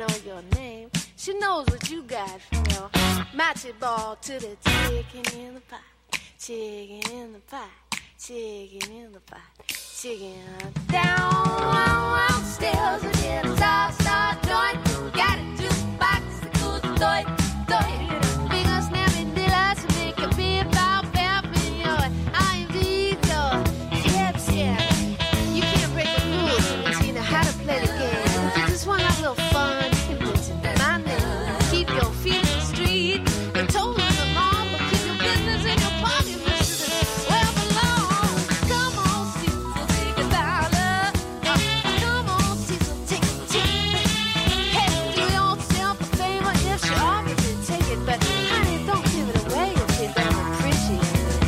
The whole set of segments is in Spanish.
know your name. She knows what you got from your matchy ball to the chicken in the pot. Chicken in the pot. Chicken in the pot. Chicken downstairs again. Start joint. Got a jukebox. Good toy. Big old snappy dealer to make a beer about in your IMD door. Yep. You can't break the rules until you know how to play the game. If you just want to have a little fun, you can mention my name. Keep your feet in the street and toes on the lawn, but keep your business in your pocket, Mr. Where it belongs. Come on, Cecil, take $1. Come on, Cecil, take it. Hey, do yourself a favor if she offers to take it, but honey, don't give it away if you don't appreciate it.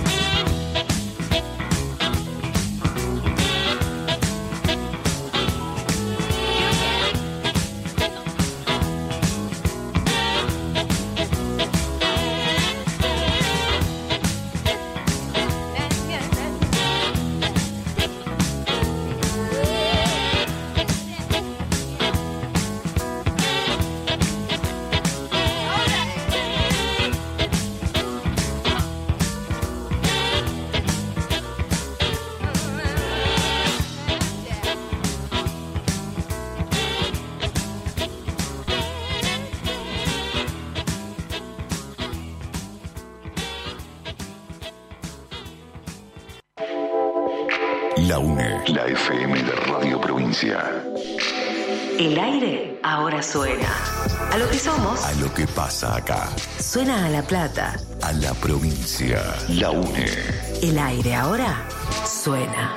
La UNE, la FM de Radio Provincia. El aire ahora suena. A lo que somos. A lo que pasa acá. Suena a La Plata. A la provincia. La UNE. El aire ahora suena.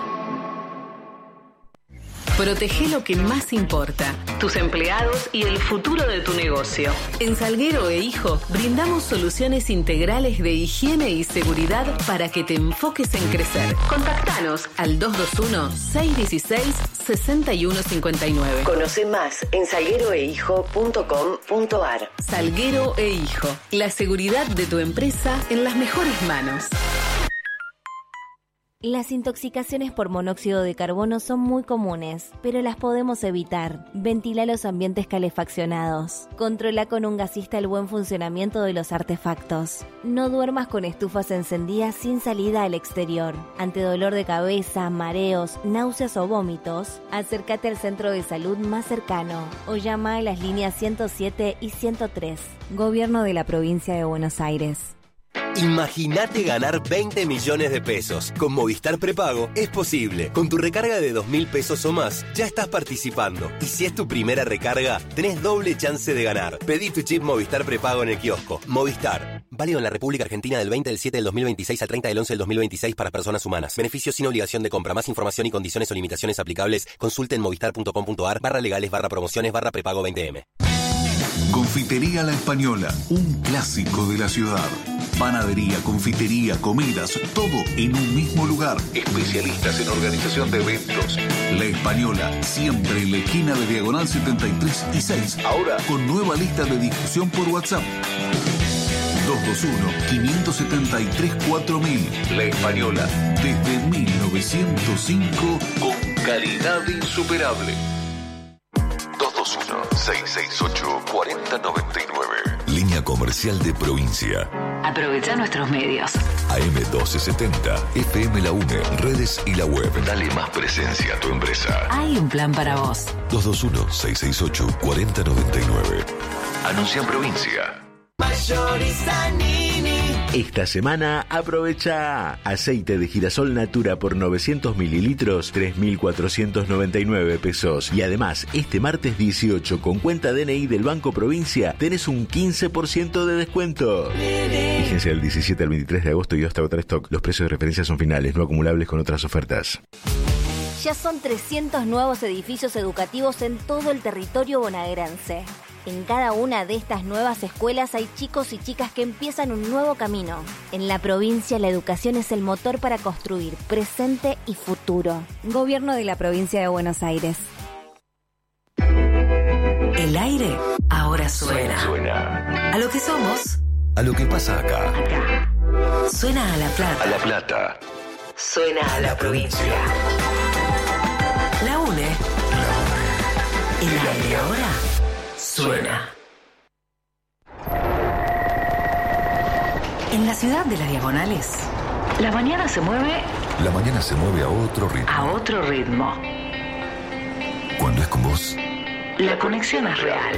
Protege lo que más importa, tus empleados y el futuro de tu negocio. En Salguero e Hijo brindamos soluciones integrales de higiene y seguridad para que te enfoques en crecer. Contactanos al 221-616-6159. Conoce más en salgueroehijo.com.ar. Salguero e Hijo, la seguridad de tu empresa en las mejores manos. Las intoxicaciones por monóxido de carbono son muy comunes, pero las podemos evitar. Ventila los ambientes calefaccionados. Controla con un gasista el buen funcionamiento de los artefactos. No duermas con estufas encendidas sin salida al exterior. Ante dolor de cabeza, mareos, náuseas o vómitos, acércate al centro de salud más cercano o llama a las líneas 107 y 103. Gobierno de la Provincia de Buenos Aires. Imagínate ganar 20 millones de pesos. Con Movistar Prepago es posible. Con tu recarga de 2.000 pesos o más, ya estás participando. Y si es tu primera recarga, tenés doble chance de ganar. Pedí tu chip Movistar Prepago en el kiosco. Movistar. Válido en la República Argentina del 20 del 7 del 2026 al 30 del 11 del 2026 para personas humanas. Beneficios sin obligación de compra. Más información y condiciones o limitaciones aplicables. Consulte en movistar.com.ar/legales/prepago 20M. Confitería La Española, un clásico de la ciudad. Panadería, confitería, comidas, todo en un mismo lugar. Especialistas en organización de eventos. La Española, siempre en la esquina de Diagonal 73 y 6. Ahora con nueva lista de difusión por WhatsApp. 221-573-4000. La Española, desde 1905, con calidad insuperable. 221-668-4099. Línea comercial de provincia. Aprovecha nuestros medios. AM1270, FM La UNE, redes y la web. Dale más presencia a tu empresa. Hay un plan para vos. 221-668-4099. Anuncia en provincia. Mayorista Nini. Esta semana aprovecha aceite de girasol Natura por 900 mililitros, 3.499 pesos. Y además, este martes 18, con cuenta DNI del Banco Provincia, tenés un 15% de descuento. Fíjense del 17 al 23 de agosto y hasta agotar stock. Los precios de referencia son finales, no acumulables con otras ofertas. Ya son 300 nuevos edificios educativos en todo el territorio bonaerense. En cada una de estas nuevas escuelas hay chicos y chicas que empiezan un nuevo camino. En la provincia, la educación es el motor para construir presente y futuro. Gobierno de la Provincia de Buenos Aires. El aire ahora suena. A lo que somos. A lo que pasa acá. Suena a La Plata. A La Plata. Suena a la provincia. La UNE. El aire ahora suena. En la ciudad de las diagonales, la mañana se mueve La mañana se mueve a otro ritmo. a otro ritmo. Cuando es con vos, La conexión es real.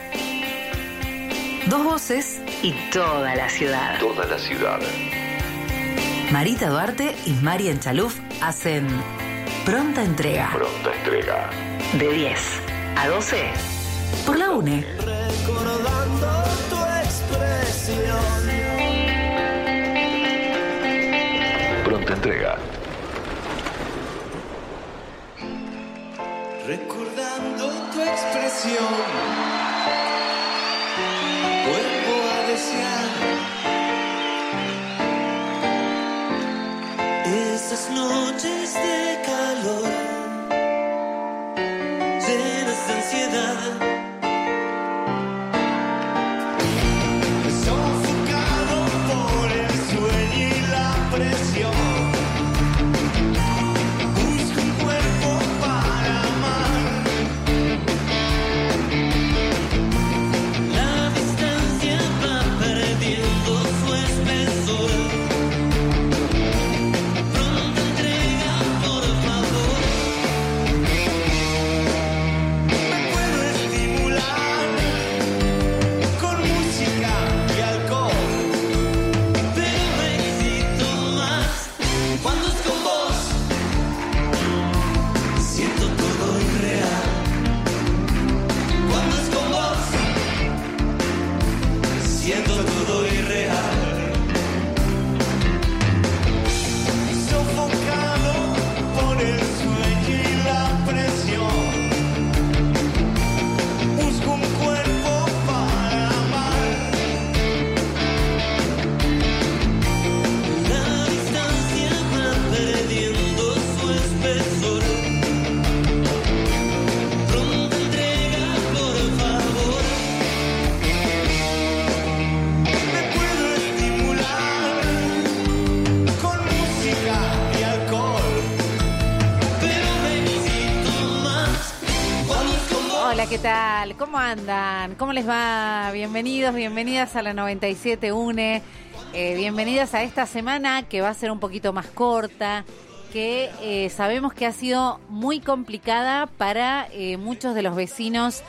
Dos voces y toda la ciudad. toda la ciudad. Marita Duarte y Marian Chaluf hacen Pronta Entrega. Pronta entrega. De 10 a 12 por la UNE. Recordando tu expresión. Pronta entrega. Recordando tu expresión. Vuelvo a desear esas noches de calor, llenas de ansiedad, sofocado por el sueño y la presión. Busco un cuerpo para amar. La distancia va perdiendo su espesor. Pronta entrega, por favor. Me puedo estimular con música y alcohol, pero me excito más cuando es con vos. Siento todo irreal cuando es con vos. Siento todo irreal. Sofocado por el sueño y la presión. Busco un cuerpo para amar. La distancia va perdiendo su espesor. Pronta entrega, por favor. Me puedo estimular con música y alcohol, pero me excito más cuando es con vos. Hola, ¿qué tal? ¿Cómo andan? ¿Cómo les va? Bienvenidos, bienvenidas a la 97 UNE. Bienvenidas a esta semana que va a ser un poquito más corta, que sabemos que ha sido muy complicada para muchos de los vecinos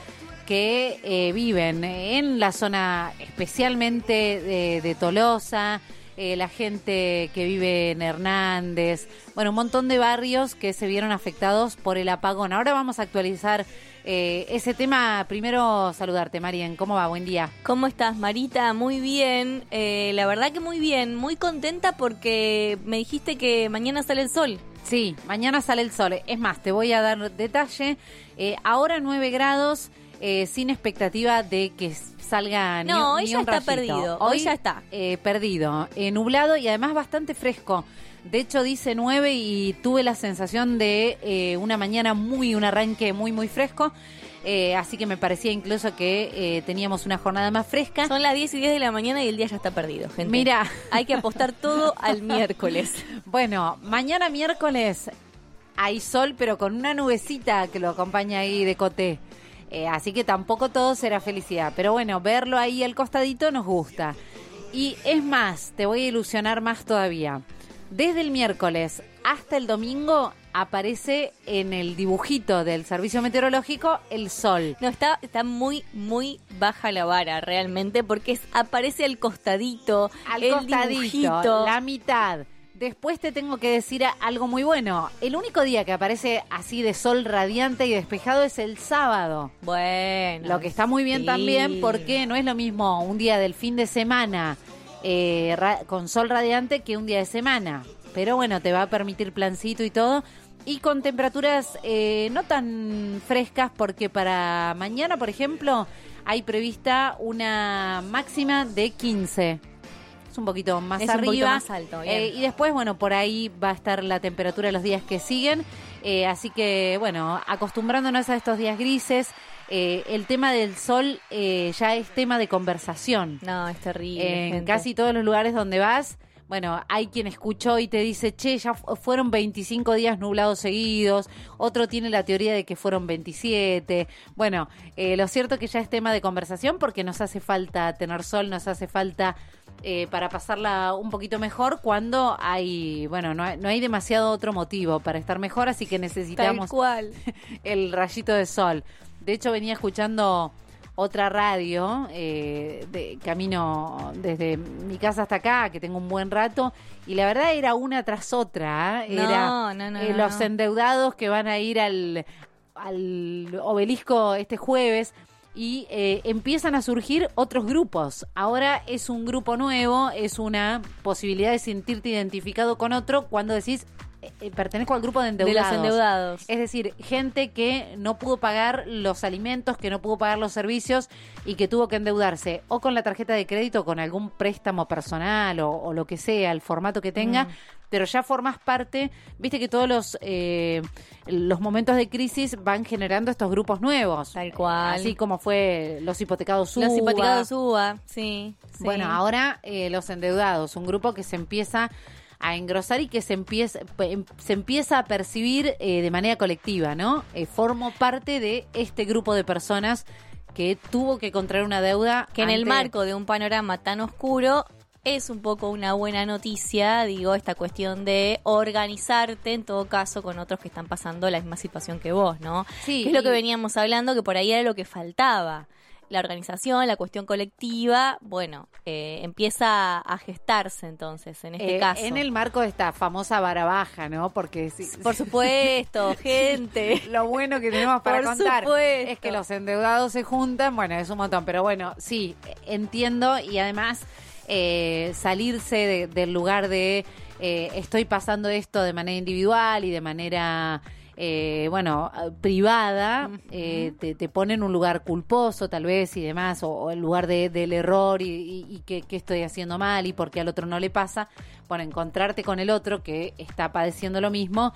que viven en la zona especialmente de Tolosa, la gente que vive en Hernández, bueno, un montón de barrios que se vieron afectados por el apagón. Ahora vamos a actualizar ese tema. Primero saludarte, Marien, ¿cómo va? Buen día. ¿Cómo estás, Marita? Muy bien. La verdad que muy bien. Muy contenta porque me dijiste que mañana sale el sol. Sí, mañana sale el sol. Es más, te voy a dar detalle. Ahora 9 grados, sin expectativa de que salga ni No, hoy ni ya un está rayito. perdido. Hoy ya está. Perdido, nublado y además bastante fresco. De hecho dice 9 y tuve la sensación de una mañana un arranque muy muy fresco. Así que me parecía incluso que teníamos una jornada más fresca. Son las 10 y 10 de la mañana y el día ya está perdido, gente. Mira, hay que apostar todo al miércoles. Bueno, mañana miércoles hay sol, pero con una nubecita que lo acompaña ahí de coté. Así que tampoco todo será felicidad. Pero bueno, verlo ahí al costadito nos gusta. Y es más, te voy a ilusionar más todavía. Desde el miércoles hasta el domingo aparece en el dibujito del servicio meteorológico el sol. No, está muy, muy baja la vara realmente porque aparece al costadito, Al el costadito, dibujito. la mitad. Después te tengo que decir algo muy bueno. El único día que aparece así de sol radiante y despejado es el sábado. Bueno. Lo que está muy bien sí. también porque no es lo mismo un día del fin de semana con sol radiante que un día de semana. Pero bueno, te va a permitir plancito y todo. Y con temperaturas no tan frescas porque para mañana, por ejemplo, hay prevista una máxima de 15. Es un poquito más arriba. Un poquito más alto, bien. Y después, bueno, por ahí va a estar la temperatura los días que siguen. Así que, bueno, acostumbrándonos a estos días grises, el tema del sol ya es tema de conversación. No, es terrible. En gente. casi todos los lugares donde vas, bueno, hay quien escuchó y te dice, che, ya fueron 25 días nublados seguidos, otro tiene la teoría de que fueron 27. Bueno, lo cierto es que ya es tema de conversación porque nos hace falta tener sol, nos hace falta para pasarla un poquito mejor cuando hay, bueno, no hay demasiado otro motivo para estar mejor, así que necesitamos Tal cual. el rayito de sol. De hecho, venía escuchando otra radio de camino desde mi casa hasta acá, que tengo un buen rato, y la verdad era una tras otra. Era los endeudados que van a ir al obelisco este jueves y empiezan a surgir otros grupos. Ahora es un grupo nuevo, es una posibilidad de sentirte identificado con otro cuando decís pertenezco al grupo de endeudados. De los endeudados. Es decir, gente que no pudo pagar los alimentos, que no pudo pagar los servicios y que tuvo que endeudarse o con la tarjeta de crédito o con algún préstamo personal o lo que sea, el formato que tenga, pero ya formas parte, viste que todos los momentos de crisis van generando estos grupos nuevos. Tal cual. Así como fue los hipotecados UBA. Los hipotecados UBA, sí. Bueno, ahora los endeudados, un grupo que se empieza a engrosar y que se empieza a percibir de manera colectiva, ¿no? Formo parte de este grupo de personas que tuvo que contraer una deuda. Que en el marco de un panorama tan oscuro es un poco una buena noticia, digo, esta cuestión de organizarte, en todo caso, con otros que están pasando la misma situación que vos, ¿no? Sí. Que es lo que veníamos hablando, que por ahí era lo que faltaba. La organización, la cuestión colectiva, bueno, empieza a gestarse entonces, en este caso. En el marco de esta famosa vara baja, ¿no? Porque por supuesto, gente. Lo bueno que tenemos para contar supuesto. es que los endeudados se juntan, bueno, es un montón, pero bueno, sí, entiendo y además salirse del lugar de estoy pasando esto de manera individual y de manera privada, te pone en un lugar culposo tal vez y demás, o el lugar del error y que estoy haciendo mal y porque al otro no le pasa. Bueno, encontrarte con el otro que está padeciendo lo mismo,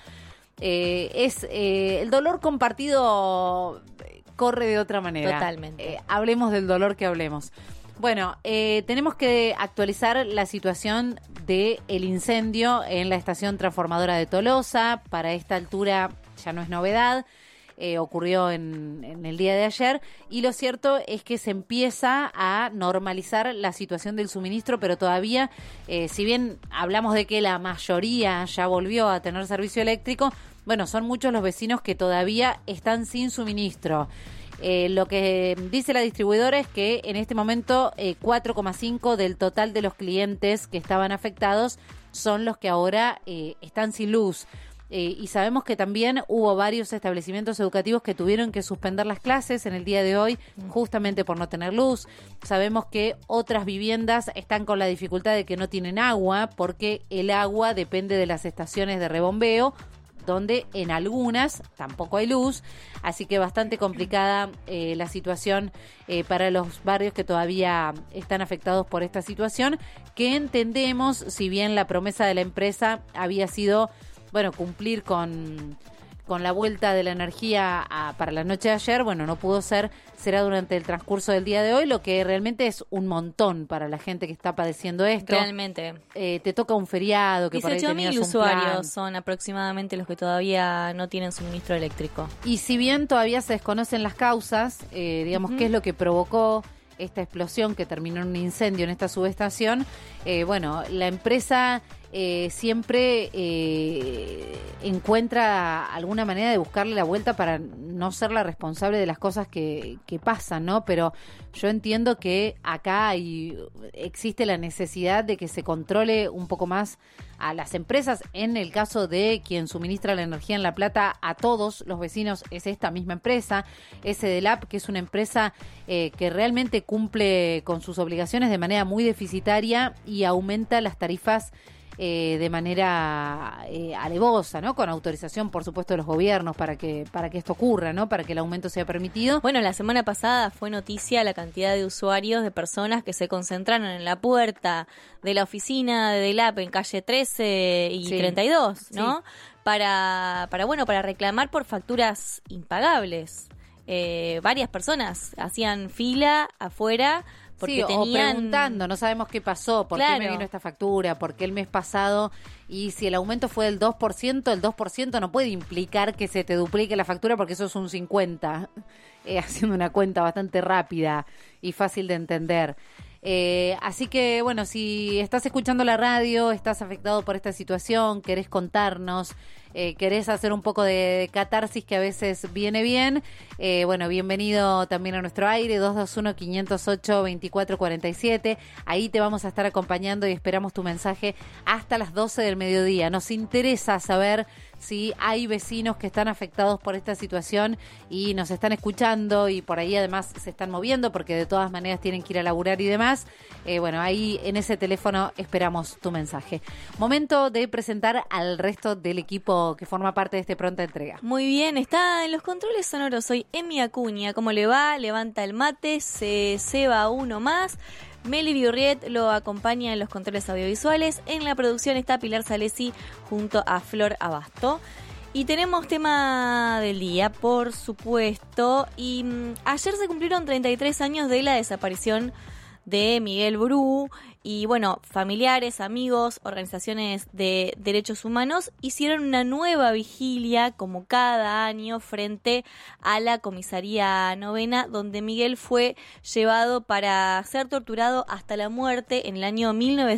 el dolor compartido corre de otra manera. Totalmente. Hablemos del dolor que hablemos. Bueno, tenemos que actualizar la situación del incendio en la estación transformadora de Tolosa. Para esta altura ya no es novedad, ocurrió en el día de ayer y lo cierto es que se empieza a normalizar la situación del suministro, pero todavía, si bien hablamos de que la mayoría ya volvió a tener servicio eléctrico, bueno, son muchos los vecinos que todavía están sin suministro. Lo que dice la distribuidora es que en este momento 4,5 del total de los clientes que estaban afectados son los que ahora están sin luz. Y sabemos que también hubo varios establecimientos educativos que tuvieron que suspender las clases en el día de hoy justamente por no tener luz. Sabemos que otras viviendas están con la dificultad de que no tienen agua porque el agua depende de las estaciones de rebombeo, donde en algunas tampoco hay luz, así que bastante complicada la situación para los barrios que todavía están afectados por esta situación, que entendemos, si bien la promesa de la empresa había sido, bueno, cumplir con la vuelta de la energía para la noche de ayer, bueno, no pudo ser, será durante el transcurso del día de hoy, lo que realmente es un montón para la gente que está padeciendo esto. Realmente. Te toca un feriado que por ahí tenías 18.000 un usuarios plan. son aproximadamente los que todavía no tienen suministro eléctrico. Y si bien todavía se desconocen las causas, digamos, qué es lo que provocó esta explosión que terminó en un incendio en esta subestación, bueno, la empresa siempre encuentra alguna manera de buscarle la vuelta para no ser la responsable de las cosas que pasan, ¿no? Pero yo entiendo que acá existe la necesidad de que se controle un poco más a las empresas. En el caso de quien suministra la energía en La Plata a todos los vecinos es esta misma empresa, Edelap, que es una empresa que realmente cumple con sus obligaciones de manera muy deficitaria y aumenta las tarifas de manera alevosa, ¿no? Con autorización, por supuesto, de los gobiernos para que esto ocurra, ¿no? Para que el aumento sea permitido. Bueno, la semana pasada fue noticia la cantidad de usuarios, de personas que se concentraron en la puerta de la oficina de Edelap en calle 13 y 32, ¿no? Sí. Para reclamar por facturas impagables. Varias personas hacían fila afuera Sí, o preguntando, no sabemos qué pasó, por qué me vino esta factura, por qué el mes pasado, y si el aumento fue del 2%, el 2% no puede implicar que se te duplique la factura porque eso es un 50%, haciendo una cuenta bastante rápida y fácil de entender. Así que, bueno, si estás escuchando la radio, estás afectado por esta situación, querés contarnos, querés hacer un poco de catarsis que a veces viene bien, bueno, bienvenido también a nuestro aire, 221-508-2447. Ahí te vamos a estar acompañando y esperamos tu mensaje hasta las 12 del mediodía. Nos interesa saber si hay vecinos que están afectados por esta situación y nos están escuchando y por ahí además se están moviendo porque de todas maneras tienen que ir a laburar y demás. Bueno, ahí en ese teléfono esperamos tu mensaje. Momento de presentar al resto del equipo que forma parte de este Pronta Entrega. Muy bien, está en los controles sonoros. Soy Emi Acuña. ¿Cómo le va? Levanta el mate, se ceba uno más. Meli Biurriet lo acompaña en los controles audiovisuales. En la producción está Pilar Salesi junto a Flor Abasto. Y tenemos tema del día, por supuesto. Y ayer se cumplieron 33 años de la desaparición de Miguel Bru. Y bueno, familiares, amigos, organizaciones de derechos humanos hicieron una nueva vigilia, como cada año, frente a la comisaría 9ª, donde Miguel fue llevado para ser torturado hasta la muerte en el año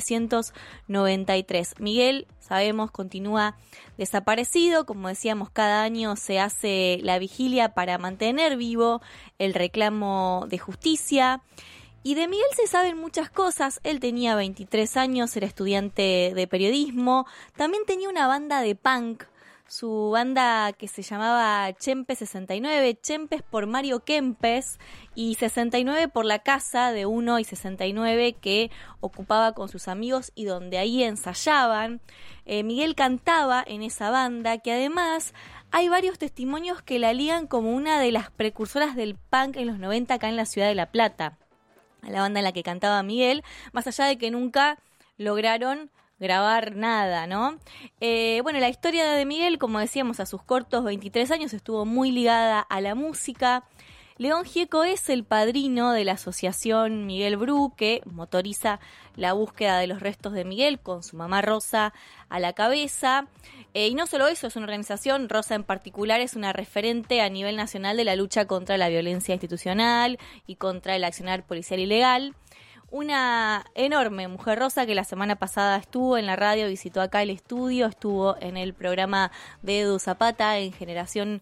1993. Miguel, sabemos, continúa desaparecido. Como decíamos, cada año se hace la vigilia para mantener vivo el reclamo de justicia. Y de Miguel se saben muchas cosas. Él tenía 23 años, era estudiante de periodismo. También tenía una banda de punk, su banda que se llamaba Chempes 69, Chempes por Mario Kempes y 69 por la casa de 1 y 69 que ocupaba con sus amigos y donde ahí ensayaban. Miguel cantaba en esa banda, que además hay varios testimonios que la ligan como una de las precursoras del punk en los 90 acá en la ciudad de La Plata, a la banda en la que cantaba Miguel, más allá de que nunca lograron grabar nada, ¿no? Bueno, la historia de Miguel, como decíamos, a sus cortos 23 años estuvo muy ligada a la música. León Gieco es el padrino de la asociación Miguel Bru, que motoriza la búsqueda de los restos de Miguel con su mamá Rosa a la cabeza. Y no solo eso, es una organización, Rosa en particular es una referente a nivel nacional de la lucha contra la violencia institucional y contra el accionar policial ilegal. Una enorme mujer, Rosa, que la semana pasada estuvo en la radio, visitó acá el estudio, estuvo en el programa de Edu Zapata en Generación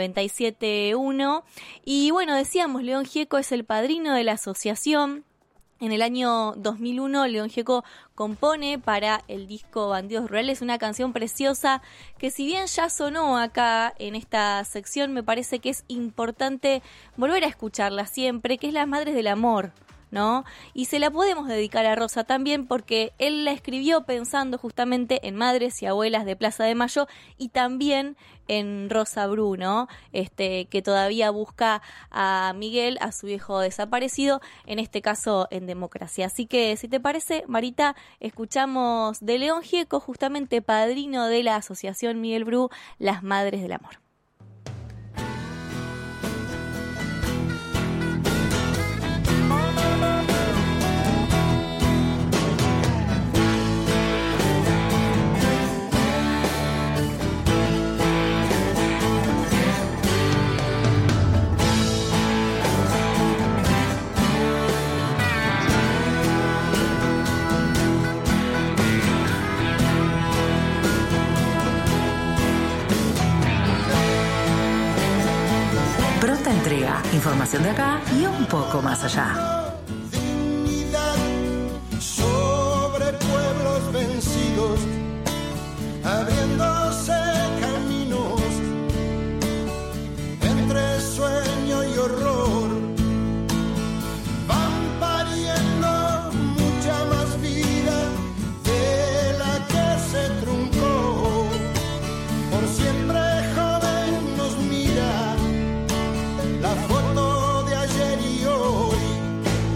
97.1. Y bueno, decíamos, León Gieco es el padrino de la asociación. En el año 2001, León Gieco compone para el disco Bandidos Rurales una canción preciosa que, si bien ya sonó acá en esta sección, me parece que es importante volver a escucharla siempre, que es Las Madres del Amor, ¿no? Y se la podemos dedicar a Rosa también porque él la escribió pensando justamente en madres y abuelas de Plaza de Mayo y también en Rosa Bru, ¿no? Que todavía busca a Miguel, a su hijo desaparecido, en este caso en Democracia. Así que, si te parece, Marita, escuchamos de León Gieco, justamente padrino de la asociación Miguel Bru, Las Madres del Amor. Pronta Entrega, información de acá y un poco más allá. Dignidad sobre pueblos vencidos, abriéndose caminos entre sueño y horror. Van pariendo mucha más vida de la que se truncó. Por siempre joven nos mira la foto de ayer y hoy.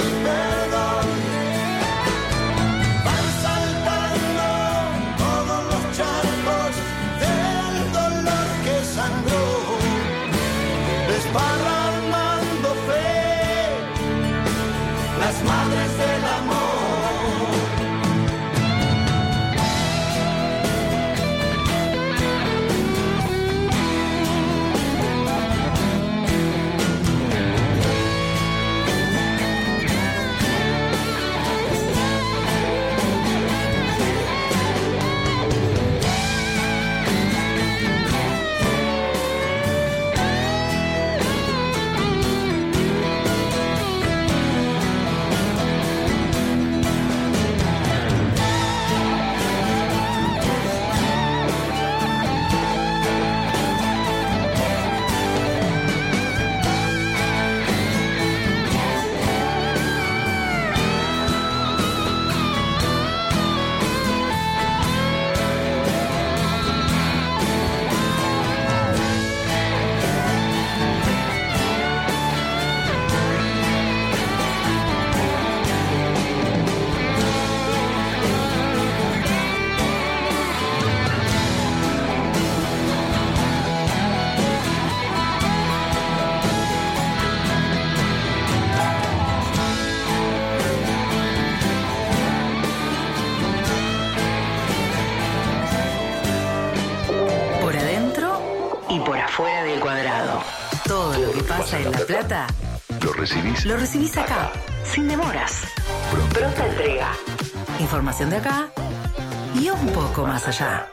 perdón. Van saltando todos los charcos del dolor que sangró, desparramando fe, las madres del amor. Fuera del cuadrado. Todo lo que pasa en La Plata lo recibís acá, sin demoras. Pronta entrega. Información de acá y un poco más allá.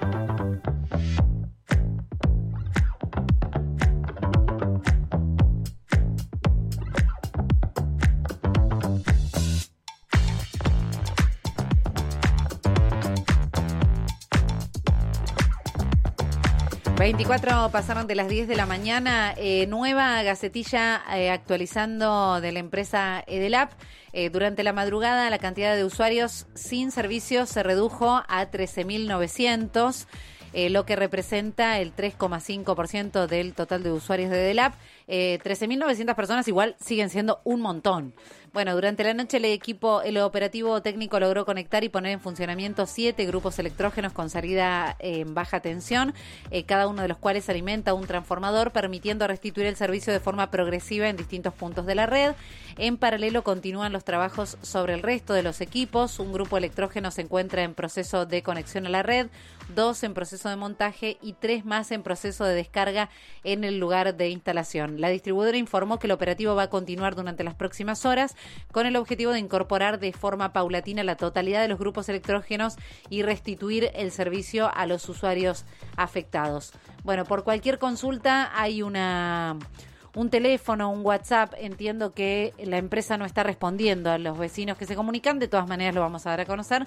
Pasaron de las 10 de la mañana, nueva gacetilla actualizando de la empresa Edelap. Durante la madrugada la cantidad de usuarios sin servicio se redujo a 13.900, lo que representa el 3,5% del total de usuarios de Edelap. 13.900 personas igual siguen siendo un montón. Bueno, durante la noche el operativo técnico logró conectar y poner en funcionamiento 7 grupos electrógenos con salida en baja tensión, cada uno de los cuales alimenta un transformador, permitiendo restituir el servicio de forma progresiva en distintos puntos de la red. En paralelo continúan los trabajos sobre el resto de los equipos. Un grupo electrógeno se encuentra en proceso de conexión a la red, 2 en proceso de montaje y 3 más en proceso de descarga en el lugar de instalación. La distribuidora informó que el operativo va a continuar durante las próximas horas con el objetivo de incorporar de forma paulatina la totalidad de los grupos electrógenos y restituir el servicio a los usuarios afectados. Bueno, por cualquier consulta hay un teléfono, un WhatsApp. Entiendo que la empresa no está respondiendo a los vecinos que se comunican. De todas maneras lo vamos a dar a conocer.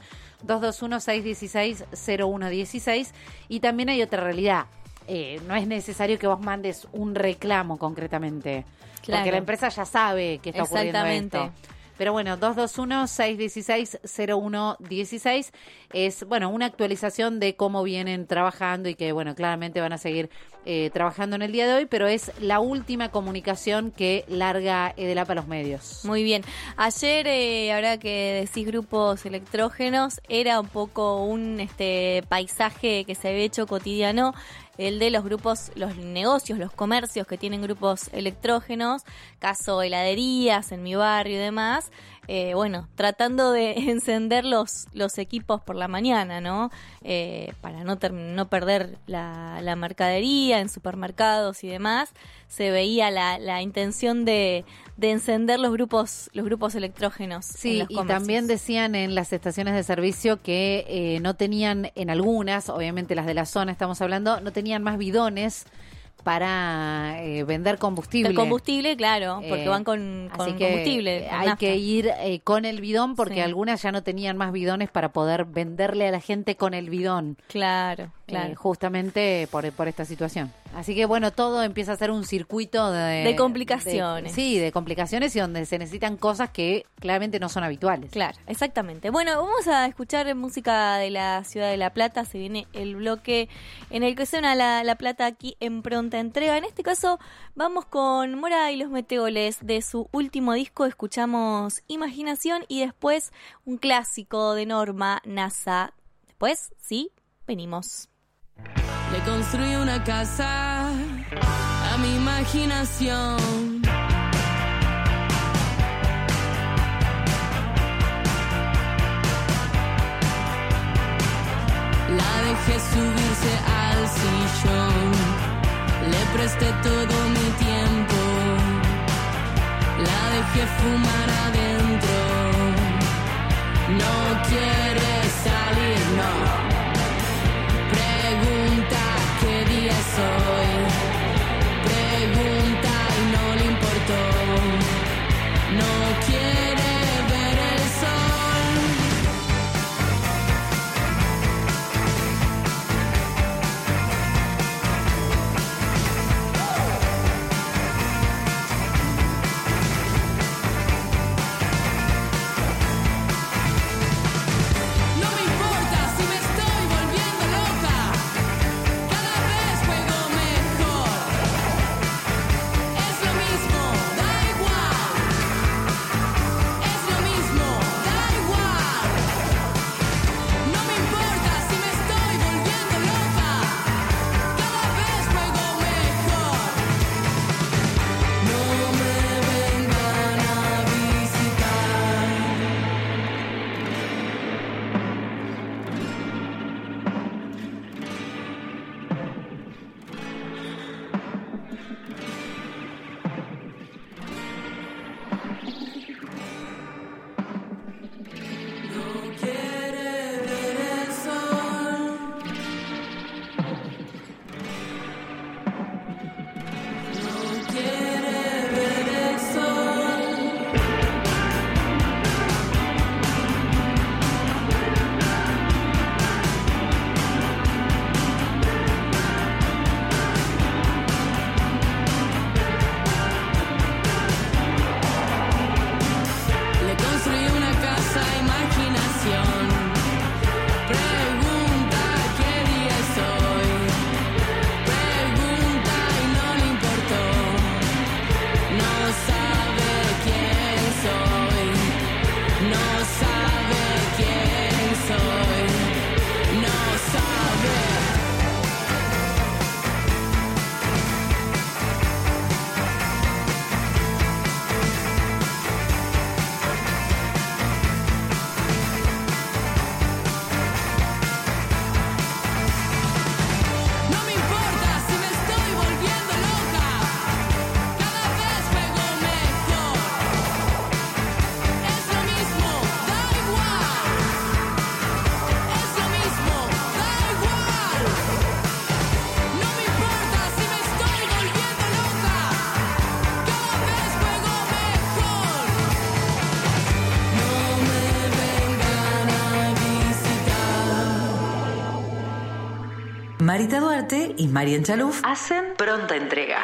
221-616-0116. Y también hay otra realidad. No es necesario que vos mandes un reclamo concretamente. Claro. Porque la empresa ya sabe que está ocurriendo esto. Pero bueno, 221-616-0116 es, bueno, una actualización de cómo vienen trabajando y que, bueno, claramente van a seguir trabajando en el día de hoy, pero es la última comunicación que larga Edelap a los medios. Muy bien. Ayer, ahora que decís grupos electrógenos, era un poco un paisaje que se había hecho cotidiano, el de los grupos, los negocios, los comercios que tienen grupos electrógenos, caso heladerías en mi barrio y demás, tratando de encender los equipos por la mañana, ¿no? Para no perder la mercadería en supermercados y demás. Se veía la intención de encender los grupos electrógenos. Sí, en los y también decían en las estaciones de servicio que no tenían, en algunas, obviamente las de la zona estamos hablando, no tenían más bidones para vender combustible. El combustible, claro, porque van con combustible. Con hay nafta. que ir con el bidón porque Sí. algunas ya no tenían más bidones para poder venderle a la gente con el bidón. Claro. Claro. Justamente por esta situación. Así que bueno, todo empieza a ser un circuito De complicaciones. de complicaciones y donde se necesitan cosas que claramente no son habituales. Claro, exactamente. Bueno, vamos a escuchar música de la ciudad de La Plata. Se viene el bloque en el que suena La Plata aquí en Pronta Entrega. En este caso vamos con Mora y los Meteoles. De su último disco escuchamos Imaginación y después un clásico de Norma, NASA. Después, sí, venimos. Le construí una casa a mi imaginación. La dejé subirse al sillón, le presté todo mi tiempo, la dejé fumar adentro, no quiere salir, no. Pregunta qué día es hoy, pregunta y no le importó, no quiere ver el sol. No me importa si me estoy volviendo loca, cada vez juego mejor. Es lo mismo, da igual. Es lo mismo, da igual. No me importa si me estoy volviendo loca, cada vez juego mejor. No me vengan a visitar. No quiere ver el sol. No quiere ver el sol. Le construí una casa a imaginación. Pregunta qué día es hoy. Pregunta y no le importó. No sabe quién soy. No sabe quién soy. No sabe. No me importa si me estoy volviendo loca, cada vez juego mejor. Es lo mismo, da igual. Es lo mismo, da igual. No me importa si me estoy volviendo loca, cada vez juego mejor. No me vengan a visitar. Marita Duarte y Marian Chaluf hacen Pronta Entrega.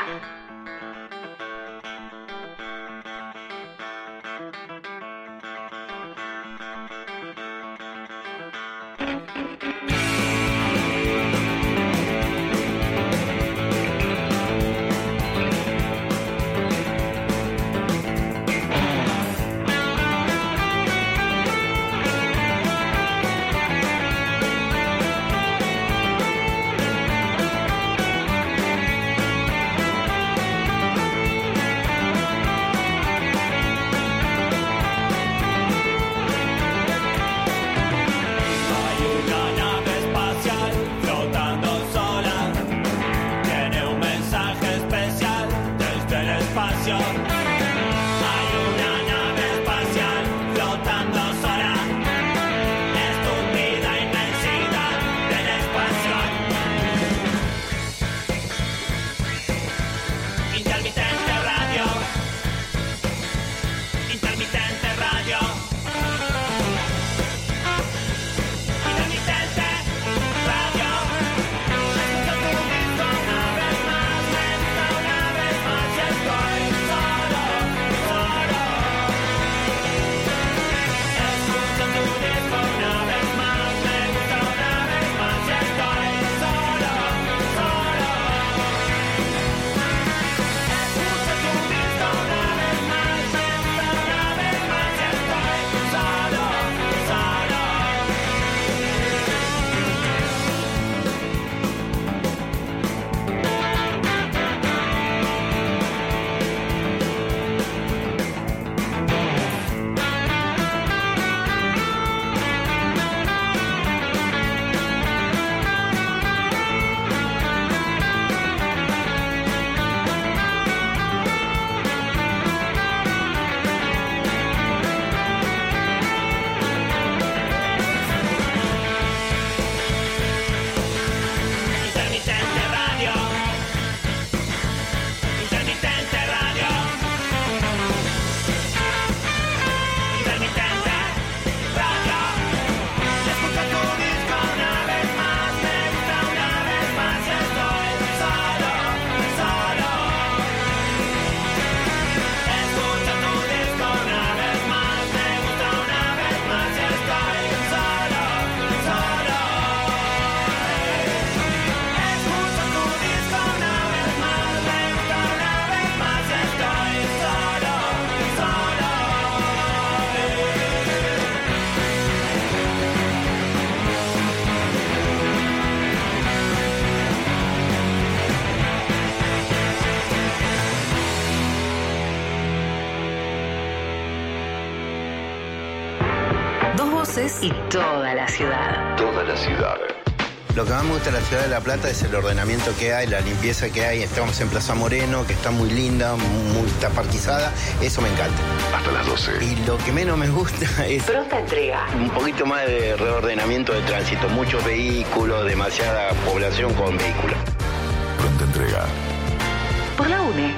voces y toda la ciudad. Toda la ciudad. Lo que más me gusta de la ciudad de La Plata es el ordenamiento que hay, la limpieza que hay. Estamos en Plaza Moreno, que está muy linda, está parquizada. Eso me encanta. Hasta las 12. Y lo que menos me gusta es... Pronta entrega. Un poquito más de reordenamiento de tránsito. Muchos vehículos, demasiada población con vehículos. Pronta entrega. Por la UNE.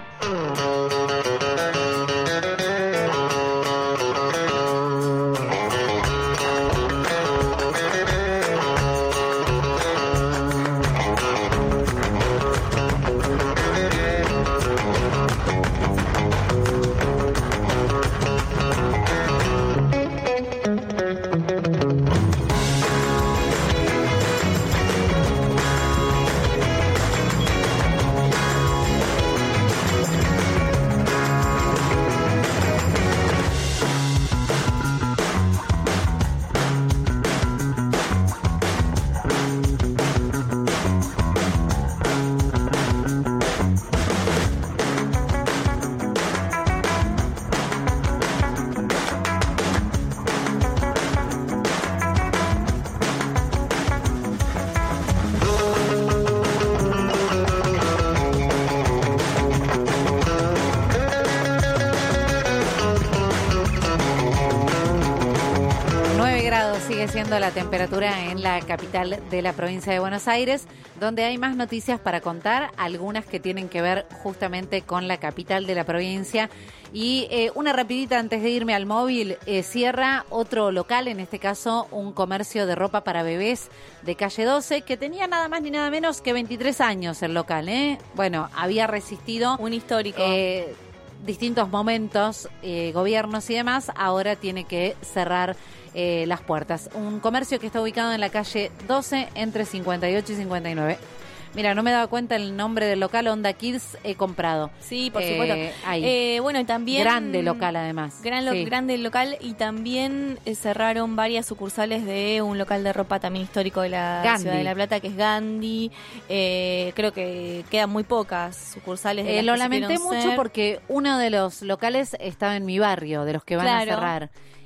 Siendo la temperatura en la capital de la provincia de Buenos Aires, donde hay más noticias para contar, algunas que tienen que ver justamente con la capital de la provincia. Y una rapidita antes de irme al móvil, cierra otro local, en este caso un comercio de ropa para bebés de calle 12, que tenía nada más ni nada menos que 23 años el local, ¿eh? Bueno, había resistido un histórico. Distintos momentos, gobiernos y demás, ahora tiene que cerrar las puertas. Un comercio que está ubicado en la calle 12 entre 58 y 59. Mira, no me daba cuenta el nombre del local, Onda Kids, he comprado. Sí, por supuesto. Bueno, y también... Grande local, además. Sí. Grande local, y también cerraron varias sucursales de un local de ropa también histórico de la ciudad de La Plata, que es Gandhi. Creo que quedan muy pocas sucursales de las lo que lamenté mucho ser. Porque uno de los locales estaba en mi barrio, de los que van a cerrar.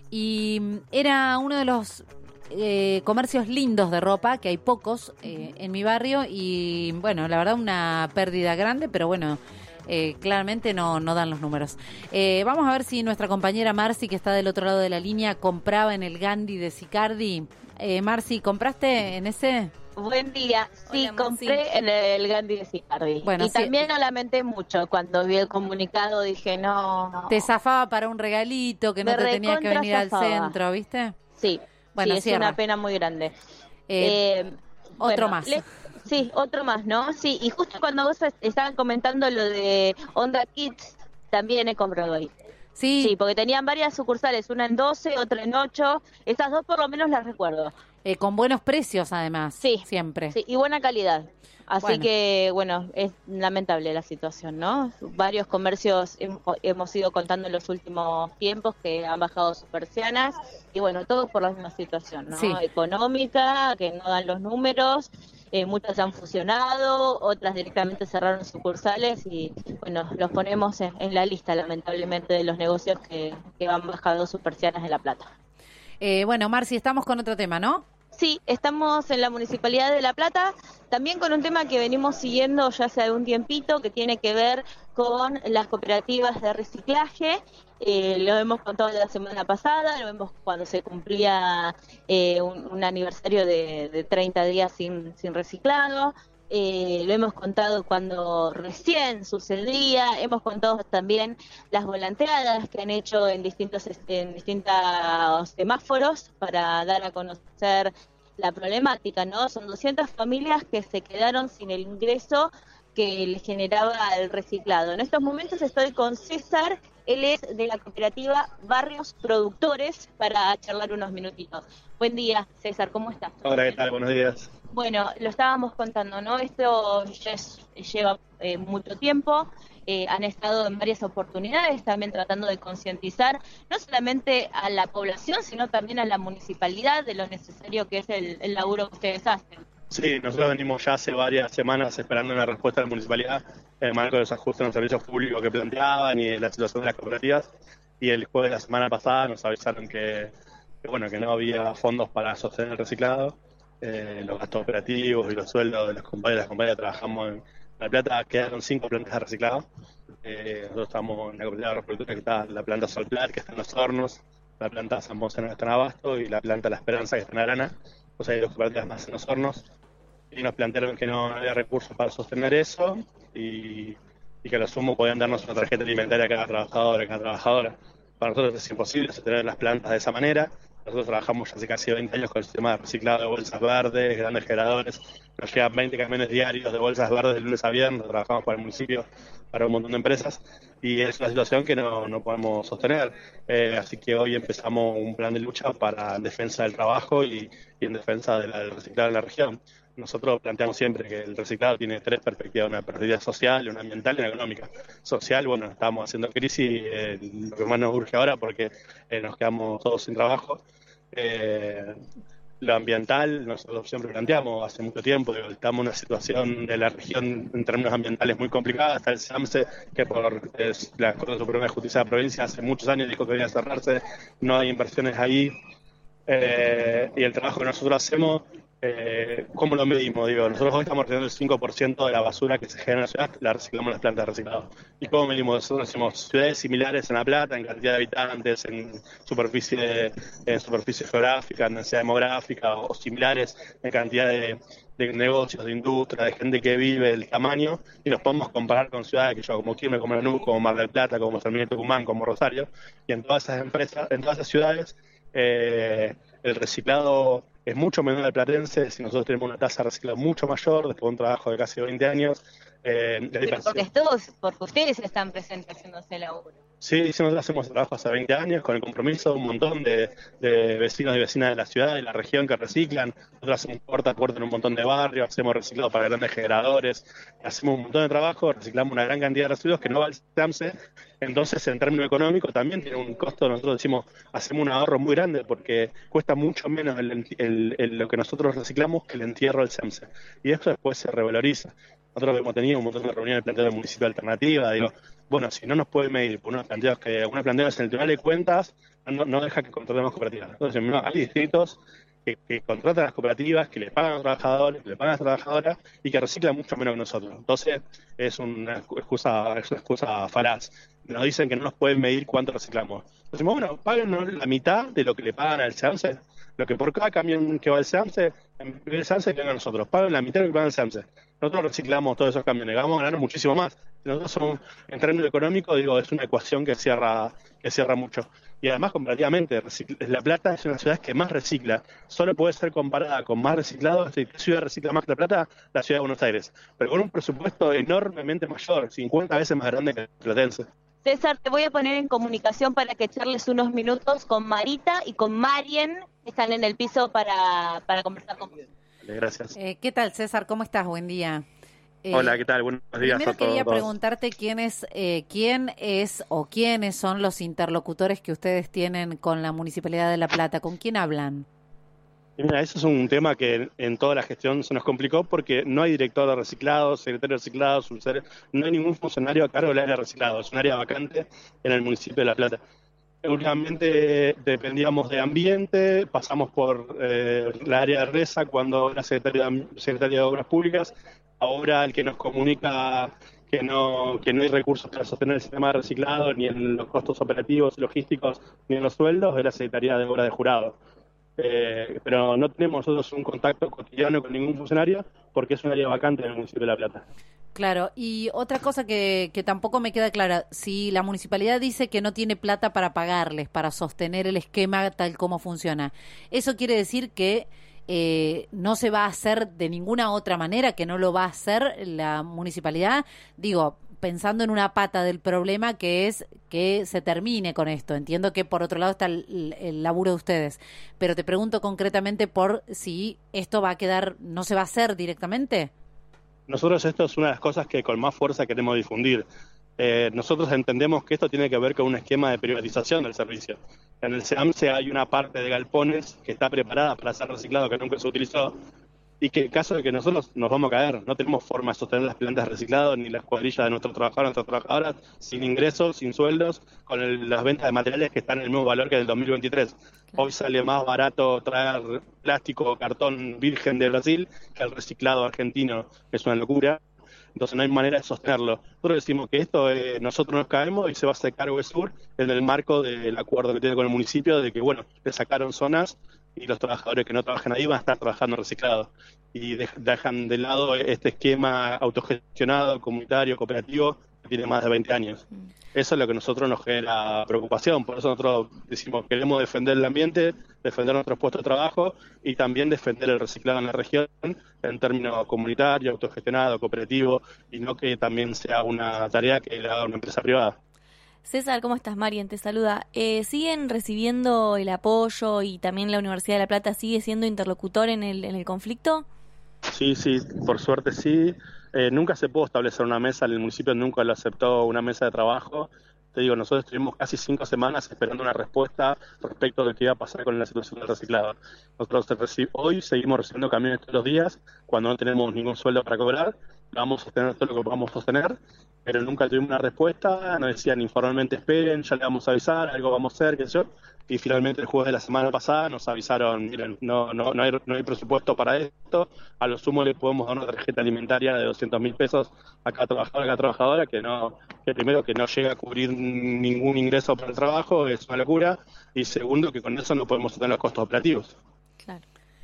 Y era uno de los comercios lindos de ropa, que hay pocos en mi barrio, y bueno, la verdad una pérdida grande, pero bueno, claramente no dan los números. Vamos a ver si nuestra compañera Marci, que está del otro lado de la línea, compraba en el Gandhi de Sicardi. Marci, ¿compraste en ese? Buen día. Sí, Hola, compré en el Gandhi de Sicardi. Bueno, y también lo lamenté mucho. Cuando vi el comunicado dije, no. Te zafaba para un regalito, que no te tenía que venir al centro, ¿viste? Sí, bueno, sí, es una pena muy grande. Otro más. Sí, otro más, ¿no? Sí, y justo cuando vos estaban comentando lo de Onda Kids, también he comprado ahí. Sí, porque tenían varias sucursales, una en 12, otra en 8. Esas dos por lo menos las recuerdo. Con buenos precios, además. Sí. Siempre. Sí, y buena calidad. Así que, bueno, es lamentable la situación, ¿no? Varios comercios hemos ido contando en los últimos tiempos que han bajado sus persianas. Y bueno, todo por la misma situación, ¿no? Sí. Económica, que no dan los números. Muchas han fusionado, otras directamente cerraron sucursales y, bueno, los ponemos en la lista, lamentablemente, de los negocios que han bajado sus persianas en La Plata. Bueno, Marci, estamos con otro tema, ¿no? Sí, estamos en la Municipalidad de La Plata, también con un tema que venimos siguiendo ya hace un tiempito, que tiene que ver con las cooperativas de reciclaje. Lo hemos contado la semana pasada, lo vemos cuando se cumplía un aniversario de 30 días sin reciclado. Lo hemos contado cuando recién sucedía, hemos contado también las volanteadas que han hecho en distintos semáforos para dar a conocer la problemática, ¿no? Son 200 familias que se quedaron sin el ingreso que les generaba el reciclado. En estos momentos estoy con César, él es de la cooperativa Barrios Productores, para charlar unos minutitos. Buen día, César, ¿cómo estás? Hola, ¿qué tal? Buenos días. Bueno, lo estábamos contando, ¿no? Esto ya lleva mucho tiempo. Han estado en varias oportunidades también tratando de concientizar no solamente a la población, sino también a la municipalidad de lo necesario que es el laburo que ustedes hacen. Sí, nosotros venimos ya hace varias semanas esperando una respuesta de la municipalidad en el marco de los ajustes en los servicios públicos que planteaban y de la situación de las cooperativas. Y el jueves de la semana pasada nos avisaron que que no había fondos para sostener el reciclado. Los gastos operativos y los sueldos de los compañeros y las compañeras que trabajamos en La Plata, quedaron 5 plantas de reciclado. Nosotros estamos en la cooperativa de reproductora, que está la planta Solplar, que está en Los Hornos, la planta San Monseñor, que está en Abasto, y la planta La Esperanza, que está en Arana. O sea, hay 2 cooperativas más en Los Hornos. Y nos plantearon que no había recursos para sostener eso y que a lo sumo podían darnos una tarjeta alimentaria a cada trabajadora. Para nosotros es imposible sostener las plantas de esa manera. Nosotros trabajamos ya hace casi 20 años con el sistema de reciclado de bolsas verdes, grandes generadores. Nos llegan 20 camiones diarios de bolsas verdes de lunes a viernes. Trabajamos para el municipio, para un montón de empresas. Y es una situación que no podemos sostener. Así que hoy empezamos un plan de lucha en defensa del trabajo y en defensa del reciclado en la región. Nosotros planteamos siempre que el reciclado tiene 3 perspectivas: una perspectiva social, una ambiental y una económica. Social, estamos haciendo crisis, lo que más nos urge ahora porque nos quedamos todos sin trabajo. Lo ambiental, nosotros siempre planteamos hace mucho tiempo, estamos en una situación de la región en términos ambientales muy complicada. Está el SAMSE, que por la Corte Suprema de Justicia de la provincia hace muchos años dijo que debía cerrarse, no hay inversiones ahí. Y el trabajo que nosotros hacemos, ¿cómo lo medimos? Nosotros hoy estamos recibiendo el 5% de la basura que se genera en la ciudad, la reciclamos en las plantas de reciclado. ¿Y cómo medimos? Nosotros hacemos ciudades similares en La Plata, en cantidad de habitantes, en superficie geográfica, en densidad demográfica, o similares en cantidad de negocios, de industria, de gente que vive, el tamaño, y nos podemos comparar con ciudades como Quilmes, como Lanús, como Mar del Plata, como Sarmiento, Tucumán, como Rosario, y en todas esas empresas, en todas esas ciudades, el reciclado es mucho menor al platense. Si nosotros tenemos una tasa de reciclado mucho mayor, después de un trabajo de casi 20 años. Porque ustedes están presentes haciéndose la obra. Sí, nosotros hacemos el trabajo hace 20 años con el compromiso de un montón de vecinos y vecinas de la ciudad, de la región, que reciclan. Nosotros hacemos puerta a puerta en un montón de barrios, hacemos reciclado para grandes generadores, hacemos un montón de trabajo, reciclamos una gran cantidad de residuos que no va al SAMSE. Entonces, en términos económicos, también tiene un costo. Nosotros decimos, hacemos un ahorro muy grande porque cuesta mucho menos lo que nosotros reciclamos que el entierro del SAMSE. Y eso después se revaloriza. Nosotros hemos tenido un montón de reuniones de planteo del municipio de alternativa. Si no nos puede medir por unos planteos en el Tribunal de Cuentas, no deja que contratemos cooperativas. Entonces, hay distritos que contratan a las cooperativas, que le pagan a los trabajadores, que le pagan a las trabajadoras y que reciclan mucho menos que nosotros. Entonces, es una excusa falaz. Nos dicen que no nos pueden medir cuánto reciclamos. Entonces, paguen la mitad de lo que le pagan al SAMSE, lo que por cada camión que va al SAMSE, en vez del SAMSE que venga a nosotros, paguen la mitad de lo que pagan al SAMSE. Nosotros reciclamos todos esos camiones, vamos a ganar muchísimo más. Nosotros somos, en términos económicos, es una ecuación que cierra mucho. Y además, comparativamente, La Plata es una de las ciudades que más recicla. Solo puede ser comparada con más reciclados. ¿Qué ciudad recicla más que La Plata? La ciudad de Buenos Aires. Pero con un presupuesto enormemente mayor, 50 veces más grande que el platense. César, te voy a poner en comunicación para que charles unos minutos con Marita y con Marien, que están en el piso para conversar conmigo. Gracias. ¿Qué tal, César? ¿Cómo estás? Buen día. Hola, ¿qué tal? Buenos días a todos. Primero quería preguntarte quién es o quiénes son los interlocutores que ustedes tienen con la Municipalidad de La Plata. ¿Con quién hablan? Mira, eso es un tema que en toda la gestión se nos complicó porque no hay director de reciclado, secretario de reciclado, no hay ningún funcionario a cargo del área de reciclado. Es un área vacante en el municipio de La Plata. Últimamente dependíamos de ambiente, pasamos por la área de RESA cuando era secretario de Obras Públicas. Ahora el que nos comunica que no hay recursos para sostener el sistema de reciclado, ni en los costos operativos y logísticos, ni en los sueldos, es la Secretaría de Obras de Jurado. Pero no tenemos nosotros un contacto cotidiano con ningún funcionario porque es un área vacante en el municipio de La Plata. Claro, y otra cosa que tampoco me queda clara, si la municipalidad dice que no tiene plata para pagarles, para sostener el esquema tal como funciona, ¿eso quiere decir que no se va a hacer de ninguna otra manera, que no lo va a hacer la municipalidad? Digo, pensando en una pata del problema que es que se termine con esto. Entiendo que por otro lado está el laburo de ustedes, pero te pregunto concretamente por si esto va a quedar, ¿no se va a hacer directamente? Nosotros esto es una de las cosas que con más fuerza queremos difundir. Nosotros entendemos que esto tiene que ver con un esquema de privatización del servicio. En el SEAMSE hay una parte de galpones que está preparada para ser reciclado que nunca se utilizó y que en caso de que nosotros nos vamos a caer, no tenemos forma de sostener las plantas de reciclado ni las cuadrillas de nuestros trabajadores, nuestras trabajadoras, sin ingresos, sin sueldos, con las ventas de materiales que están en el mismo valor que en el 2023. Hoy sale más barato traer plástico o cartón virgen de Brasil que el reciclado argentino, que es una locura. Entonces no hay manera de sostenerlo. Nosotros decimos que esto nosotros nos caemos y se va a hacer cargo de Sur en el marco del acuerdo que tiene con el municipio de que, bueno, le sacaron zonas y los trabajadores que no trabajan ahí van a estar trabajando reciclados. Y dejan de lado este esquema autogestionado, comunitario, cooperativo, que tiene más de 20 años. Eso es lo que a nosotros nos genera preocupación. Por eso nosotros decimos que queremos defender el ambiente, defender nuestros puestos de trabajo y también defender el reciclado en la región en términos comunitario, autogestionado, cooperativo, y no que también sea una tarea que le haga una empresa privada. César, ¿cómo estás? Marian te saluda. ¿Siguen recibiendo el apoyo y también la Universidad de La Plata sigue siendo interlocutor en el conflicto? Sí, por suerte sí. Nunca se pudo establecer una mesa, el municipio nunca lo aceptó una mesa de trabajo. Te digo, nosotros estuvimos casi 5 semanas esperando una respuesta respecto de qué iba a pasar con la situación del reciclado. Nosotros hoy seguimos recibiendo camiones todos los días, cuando no tenemos ningún sueldo para cobrar, vamos a sostener todo lo que podamos sostener, pero nunca tuvimos una respuesta, nos decían informalmente esperen, ya le vamos a avisar, algo vamos a hacer, qué sé yo. Y finalmente el jueves de la semana pasada nos avisaron, miren, no hay presupuesto para esto, a lo sumo le podemos dar una tarjeta alimentaria de 200.000 pesos a cada trabajador, a cada trabajadora, que primero que no llega a cubrir ningún ingreso para el trabajo, es una locura, y segundo que con eso no podemos sostener los costos operativos. Claro.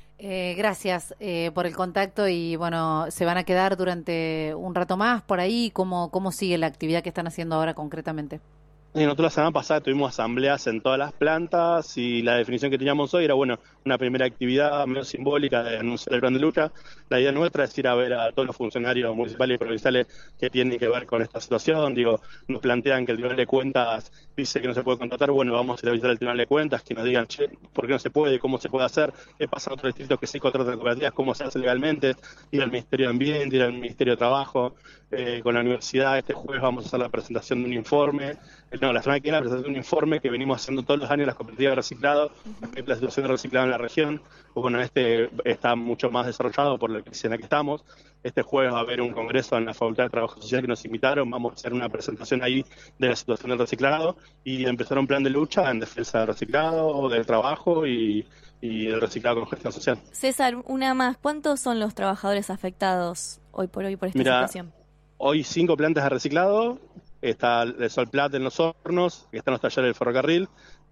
Gracias por el contacto y bueno, se van a quedar durante un rato más por ahí. ¿Cómo sigue la actividad que están haciendo ahora concretamente? Y nosotros la semana pasada tuvimos asambleas en todas las plantas y la definición que teníamos hoy era, bueno, una primera actividad medio simbólica de anunciar el plan de lucha. La idea nuestra es ir a ver a todos los funcionarios municipales y provinciales que tienen que ver con esta situación. Digo, nos plantean que el Tribunal de Cuentas dice que no se puede contratar, bueno, vamos a ir a visitar el Tribunal de Cuentas, que nos digan, che, ¿por qué no se puede? ¿Cómo se puede hacer? ¿Qué pasa en otros distritos que sí contratan cooperativas? ¿Cómo se hace legalmente? Ir al Ministerio de Ambiente, ir al Ministerio de Trabajo. Con la universidad este jueves vamos a hacer la presentación de un informe, la semana que viene la presentación de un informe que venimos haciendo todos los años las cooperativas de reciclado, la situación de reciclado en la región. Bueno, este está mucho más desarrollado por la crisis en la que estamos. Este jueves va a haber un congreso en la Facultad de Trabajo Social que nos invitaron, vamos a hacer una presentación ahí de la situación del reciclado y empezar un plan de lucha en defensa del reciclado, del trabajo y del reciclado con gestión social. César, una más, ¿cuántos son los trabajadores afectados hoy por esta situación? Hoy 5 plantas de reciclado, está el Solplat en Los Hornos, que están los talleres del ferrocarril,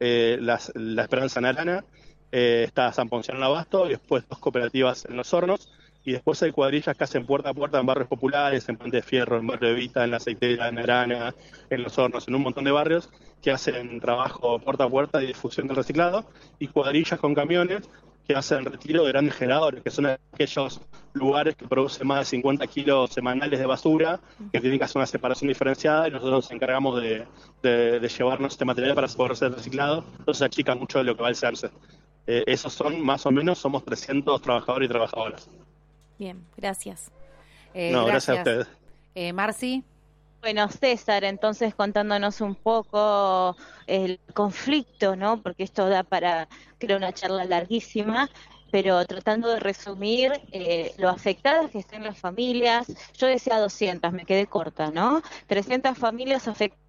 la Esperanza en Arana, está San Ponciano en Abasto, y después 2 cooperativas en Los Hornos, y después hay cuadrillas que hacen puerta a puerta en barrios populares, en Puente de Fierro, en Barrio Evita, en La Aceitera, en Arana, en Los Hornos, en un montón de barrios, que hacen trabajo puerta a puerta de difusión del reciclado, y cuadrillas con camiones que hacen retiro de grandes generadores, que son aquellos lugares que producen más de 50 kilos semanales de basura, que tienen que hacer una separación diferenciada, y nosotros nos encargamos de llevarnos este material para poder ser reciclado, entonces achica mucho de lo que va a hacerse. Esos son, más o menos, somos 300 trabajadores y trabajadoras. Bien, gracias. Gracias a ustedes. Marci. Bueno, César, entonces contándonos un poco el conflicto, ¿no? Porque esto da para, creo, una charla larguísima, pero tratando de resumir lo afectadas que estén las familias. Yo decía 200, me quedé corta, ¿no? 300 familias afectadas.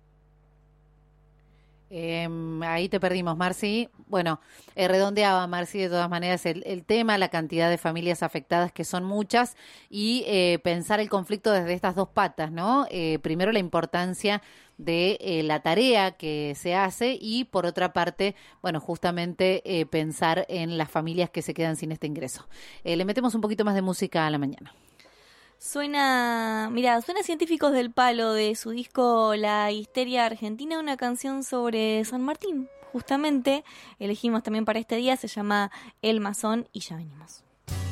Ahí te perdimos, Marci. Bueno, redondeaba, Marci, de todas maneras el tema, la cantidad de familias afectadas, que son muchas, y pensar el conflicto desde estas dos patas, ¿no? Primero, la importancia de la tarea que se hace y, por otra parte, bueno, justamente pensar en las familias que se quedan sin este ingreso. Le metemos un poquito más de música a la mañana. Suena Científicos del Palo, de su disco La Histeria Argentina, una canción sobre San Martín. Justamente elegimos también para este día, se llama El Masón, y ya venimos.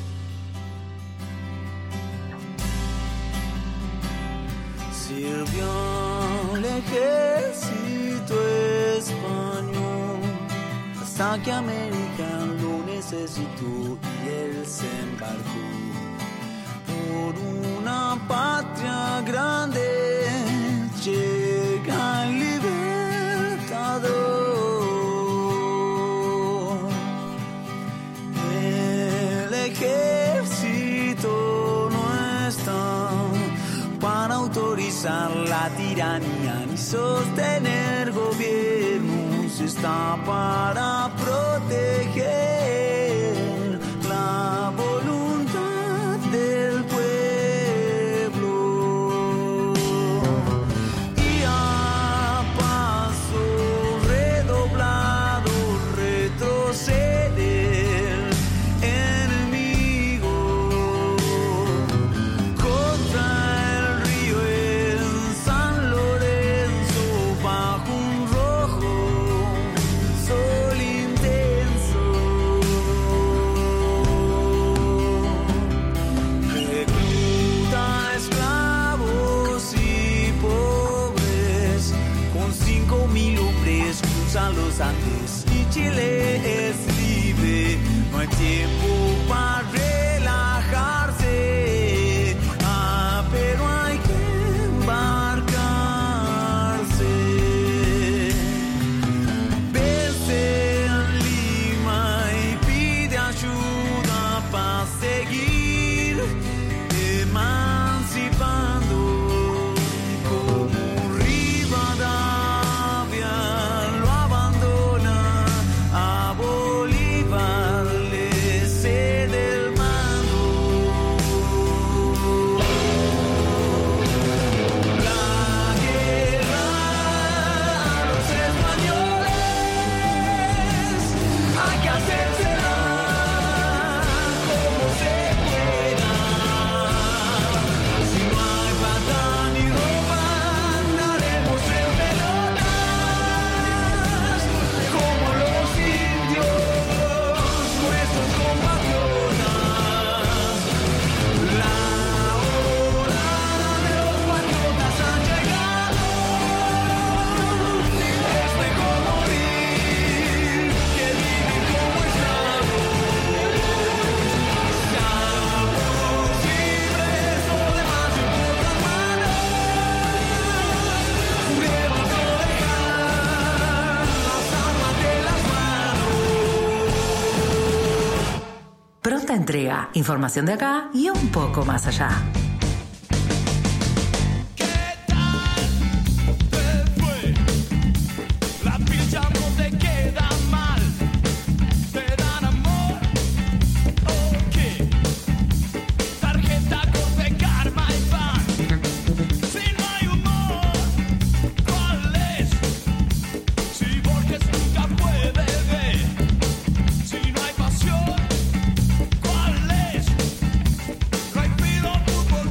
Sirvió el ejército español hasta que América lo necesitó y él se embarcó por una patria grande. Llega el libertador. El ejército no está para autorizar la tiranía ni sostener gobiernos. Dios está para proteger la voluntad del pueblo. Y a paso redoblado retrocede el enemigo contra el río en San Lorenzo bajo un rojo sol intenso. Recluta esclavos y pobres, con 5.000 hombres cruzan los Andes y Chile es libre. No hay tiempo para relajarse, pero hay que embarcarse. Vence en Lima y pide ayuda para seguir emancipando. Como Rivadavia lo abandona, a Bolívar le cede el mando. La guerra a los españoles hay que hacérsela como se pueda. Si no hay plata ni ropa, daremos en pelotas como los indios, nuestros compatriotas. La hora de los patriotas ha llegado. Es mejor morir que vivir como esclavos. Seamos libres, lo demás no importa, hermanos. Juremos no dejar las armas de las manos. Pronta entrega, información de acá y un poco más allá. La pilla no te queda mal, te dan amor, ok. Tarjeta con karma y pan. Si no hay humor, ¿cuál es? Si Borges nunca puede ver. Si no hay pasión, ¿cuál es? No hay pido fútbol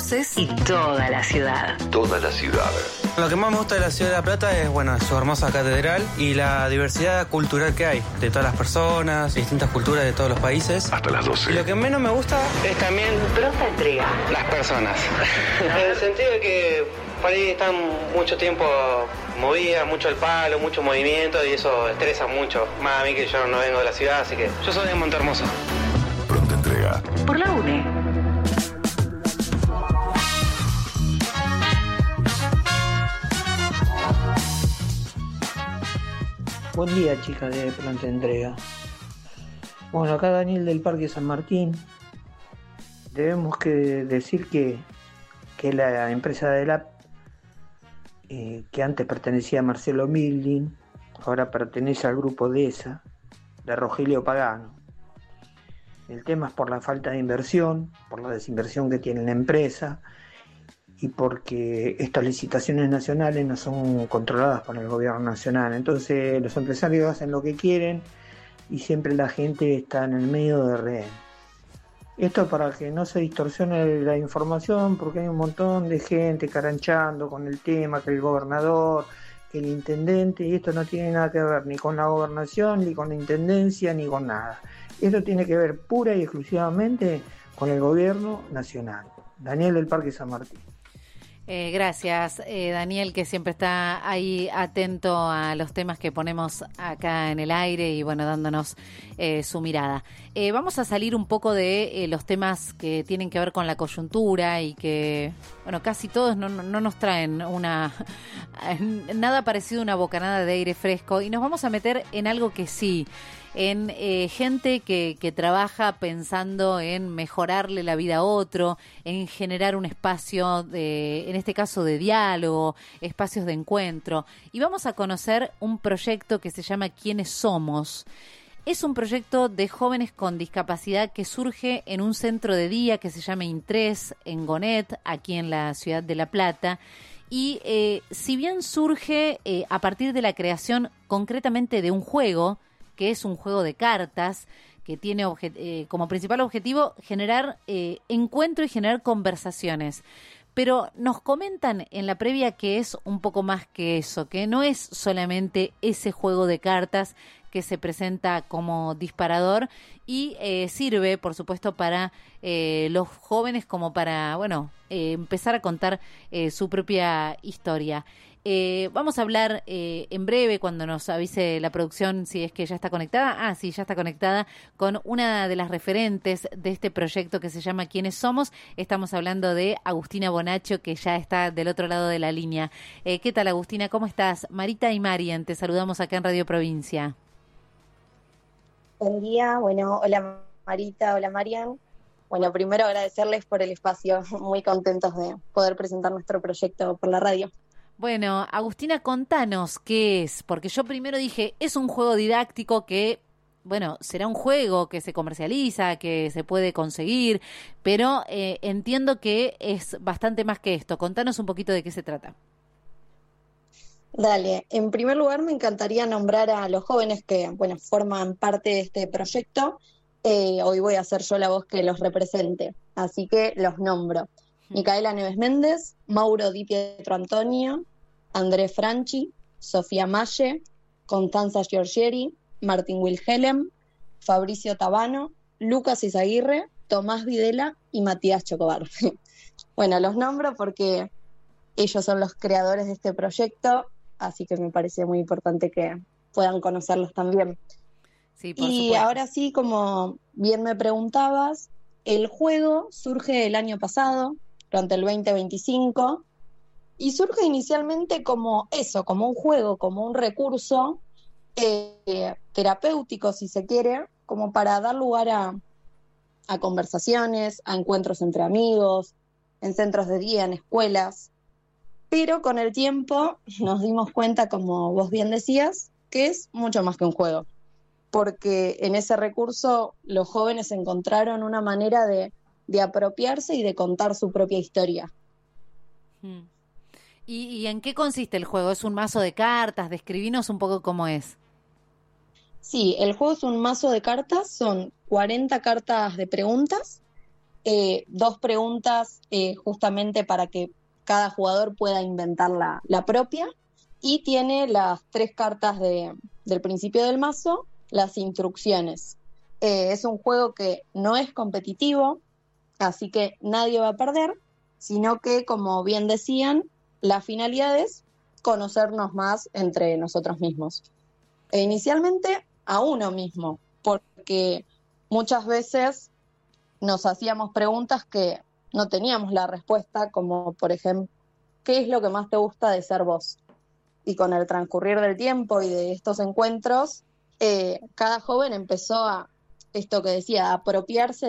voces y toda la ciudad. Toda la ciudad. Lo que más me gusta de la ciudad de La Plata es, su hermosa catedral y la diversidad cultural que hay, de todas las personas, distintas culturas de todos los países. Hasta las 12. Y lo que menos me gusta es también Pronta entrega. las personas. En el sentido de que por ahí están mucho tiempo movidas, mucho el palo, mucho movimiento y eso estresa mucho. Más a mí que yo no vengo de la ciudad, así que yo soy de Montehermoso. Pronta entrega. Por la UNE. Buen día, chicas de Pronta Entrega. Bueno, acá Daniel del Parque San Martín. Debemos decir que la empresa de la que antes pertenecía a Marcelo Mildin, ahora pertenece al grupo DESA, de Rogelio Pagano. El tema es por la falta de inversión, por la desinversión que tiene la empresa y porque estas licitaciones nacionales no son controladas por el gobierno nacional. Entonces los empresarios hacen lo que quieren y siempre la gente está en el medio de rehén. Esto para que no se distorsione la información, porque hay un montón de gente caranchando con el tema, que el gobernador, que el intendente, y esto no tiene nada que ver ni con la gobernación, ni con la intendencia, ni con nada. Esto tiene que ver pura y exclusivamente con el gobierno nacional. Daniel del Parque San Martín. Gracias, Daniel, que siempre está ahí atento a los temas que ponemos acá en el aire y dándonos su mirada. Vamos a salir un poco de los temas que tienen que ver con la coyuntura y que, casi todos no nos traen nada parecido a una bocanada de aire fresco, y nos vamos a meter en algo que sí, en gente que trabaja pensando en mejorarle la vida a otro, en generar un espacio en este caso de diálogo, espacios de encuentro. Y vamos a conocer un proyecto que se llama ¿Quiénes somos? Es un proyecto de jóvenes con discapacidad que surge en un centro de día que se llama Intres, en Gonet, aquí en la ciudad de La Plata. Y si bien surge a partir de la creación concretamente de un juego, que es un juego de cartas, que tiene como principal objetivo generar encuentro y generar conversaciones. Pero nos comentan en la previa que es un poco más que eso, que no es solamente ese juego de cartas que se presenta como disparador y sirve, por supuesto, para los jóvenes como para, empezar a contar su propia historia. Vamos a hablar en breve, cuando nos avise la producción, si es que ya está conectada. Sí, ya está conectada con una de las referentes de este proyecto que se llama ¿Quiénes somos? Estamos hablando de Agustina Bonacho, que ya está del otro lado de la línea. ¿Qué tal, Agustina? ¿Cómo estás? Marita y Marian, te saludamos acá en Radio Provincia. Buen día, hola Marita, hola Marian. Primero agradecerles por el espacio, muy contentos de poder presentar nuestro proyecto por la radio. Bueno, Agustina, contanos qué es, porque yo primero dije, es un juego didáctico que, será un juego que se comercializa, que se puede conseguir, pero entiendo que es bastante más que esto. Contanos un poquito de qué se trata. Dale, en primer lugar me encantaría nombrar a los jóvenes que, forman parte de este proyecto. Hoy voy a ser yo la voz que los represente, así que los nombro. Micaela Neves Méndez, Mauro Di Pietro Antonio, Andrés Franchi, Sofía Malle, Constanza Giorgieri, Martín Wilhelm, Fabricio Tabano, Lucas Izaguirre, Tomás Videla y Matías Chocobar. Los nombro porque ellos son los creadores de este proyecto, así que me parece muy importante que puedan conocerlos también. Sí, por y supuesto. Ahora sí, como bien me preguntabas, el juego surge el año pasado, durante el 2025, y surge inicialmente como eso, como un juego, como un recurso terapéutico, si se quiere, como para dar lugar a conversaciones, a encuentros entre amigos, en centros de día, en escuelas. Pero con el tiempo nos dimos cuenta, como vos bien decías, que es mucho más que un juego, porque en ese recurso los jóvenes encontraron una manera de apropiarse y de contar su propia historia. ¿Y en qué consiste el juego? ¿Es un mazo de cartas? Describinos un poco cómo es. Sí, el juego es un mazo de cartas, son 40 cartas de preguntas, 2 preguntas justamente para que cada jugador pueda inventar la propia, y tiene las 3 cartas del principio del mazo, las instrucciones. Es un juego que no es competitivo, así que nadie va a perder, sino que, como bien decían, la finalidad es conocernos más entre nosotros mismos. E inicialmente a uno mismo, porque muchas veces nos hacíamos preguntas que no teníamos la respuesta, como por ejemplo, ¿qué es lo que más te gusta de ser vos? Y con el transcurrir del tiempo y de estos encuentros, cada joven empezó a, esto que decía, a apropiarse